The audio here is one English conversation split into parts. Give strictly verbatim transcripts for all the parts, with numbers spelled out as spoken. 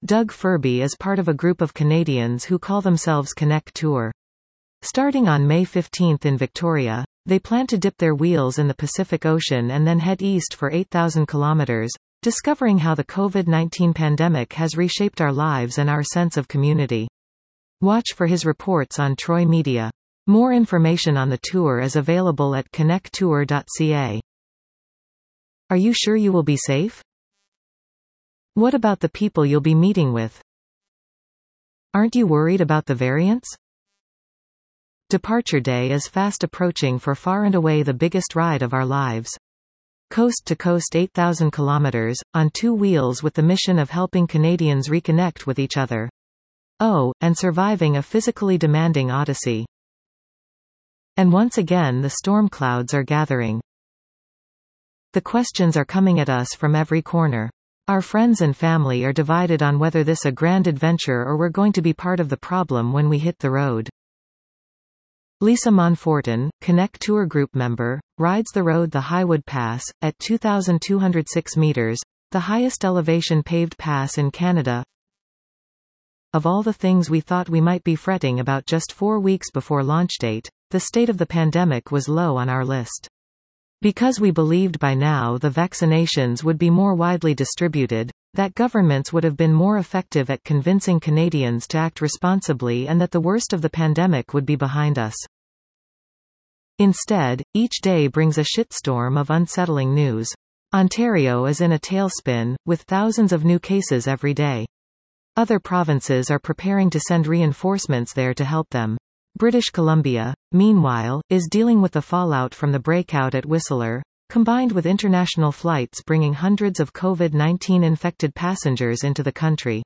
Doug Furby is part of a group of Canadians who call themselves Connect Tour. Starting on May fifteenth in Victoria, they plan to dip their wheels in the Pacific Ocean and then head east for eight thousand kilometers, discovering how the COVID nineteen pandemic has reshaped our lives and our sense of community. Watch for his reports on Troy Media. More information on the tour is available at connect tour dot c a. Are you sure you will be safe? What about the people you'll be meeting with? Aren't you worried about the variants? Departure day is fast approaching for far and away the biggest ride of our lives. Coast to coast eight thousand kilometers, on two wheels with the mission of helping Canadians reconnect with each other. Oh, and surviving a physically demanding odyssey. And once again the storm clouds are gathering. The questions are coming at us from every corner. Our friends and family are divided on whether this a grand adventure or we're going to be part of the problem when we hit the road. Lisa Monfortin, Connect Tour Group member, rides the road the Highwood Pass, at two thousand two hundred six meters, the highest elevation paved pass in Canada. Of all the things we thought we might be fretting about just four weeks before launch date, the state of the pandemic was low on our list. Because we believed by now the vaccinations would be more widely distributed, that governments would have been more effective at convincing Canadians to act responsibly and that the worst of the pandemic would be behind us. Instead, each day brings a shitstorm of unsettling news. Ontario is in a tailspin, with thousands of new cases every day. Other provinces are preparing to send reinforcements there to help them. British Columbia, meanwhile, is dealing with the fallout from the breakout at Whistler, combined with international flights bringing hundreds of COVID nineteen infected passengers into the country.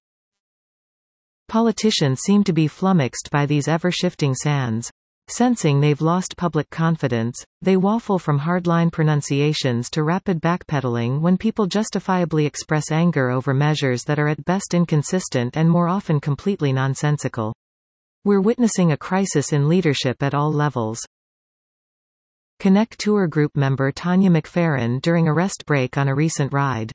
Politicians seem to be flummoxed by these ever-shifting sands. Sensing they've lost public confidence, they waffle from hardline pronunciations to rapid backpedaling when people justifiably express anger over measures that are at best inconsistent and more often completely nonsensical. We're witnessing a crisis in leadership at all levels. Connect Tour Group member Tanya McFerrin during a rest break on a recent ride.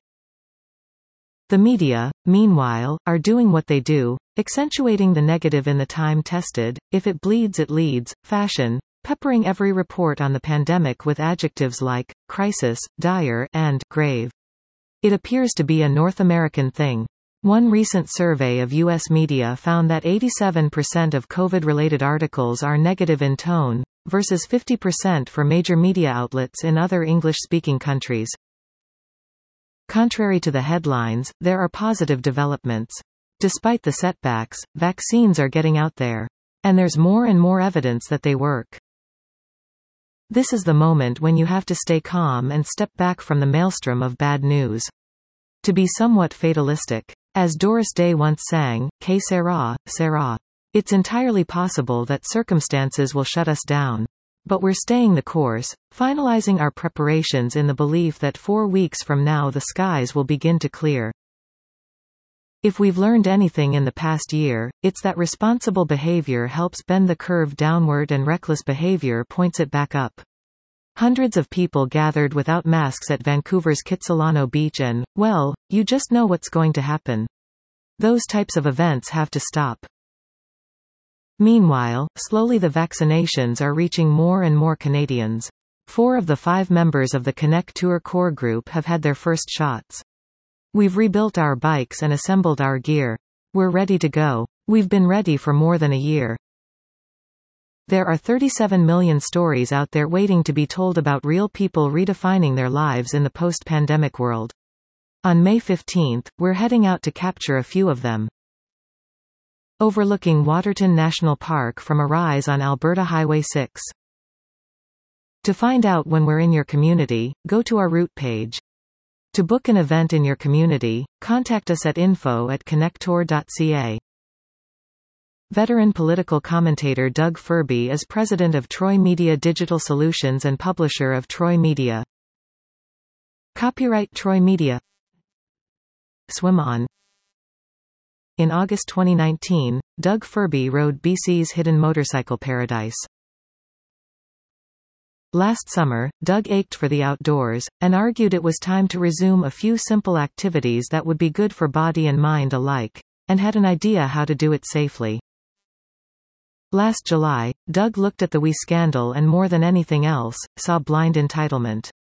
The media, meanwhile, are doing what they do, accentuating the negative in the time-tested, if it bleeds it leads, fashion, peppering every report on the pandemic with adjectives like crisis, dire, and grave. It appears to be a North American thing. One recent survey of U S media found that eighty-seven percent of COVID-related articles are negative in tone, versus fifty percent for major media outlets in other English-speaking countries. Contrary to the headlines, there are positive developments. Despite the setbacks, vaccines are getting out there. And there's more and more evidence that they work. This is the moment when you have to stay calm and step back from the maelstrom of bad news. To be somewhat fatalistic. As Doris Day once sang, "Que sera, sera." It's entirely possible that circumstances will shut us down. But we're staying the course, finalizing our preparations in the belief that four weeks from now the skies will begin to clear. If we've learned anything in the past year, it's that responsible behavior helps bend the curve downward and reckless behavior points it back up. Hundreds of people gathered without masks at Vancouver's Kitsilano Beach and, well, you just know what's going to happen. Those types of events have to stop. Meanwhile, slowly the vaccinations are reaching more and more Canadians. Four of the five members of the Connect Tour core group have had their first shots. We've rebuilt our bikes and assembled our gear. We're ready to go. We've been ready for more than a year. There are thirty-seven million stories out there waiting to be told about real people redefining their lives in the post-pandemic world. On May fifteenth, we're heading out to capture a few of them. Overlooking Waterton National Park from a rise on Alberta Highway six. To find out when we're in your community, go to our route page. To book an event in your community, contact us at info at connect tour dot c a. Veteran political commentator Doug Furby is president of Troy Media Digital Solutions and publisher of Troy Media. Copyright Troy Media. Swim On. In August twenty nineteen, Doug Furby rode B C's Hidden Motorcycle Paradise. Last summer, Doug ached for the outdoors, and argued it was time to resume a few simple activities that would be good for body and mind alike. and had an idea how to do it safely. Last July, Doug looked at the We scandal and more than anything else, saw blind entitlement.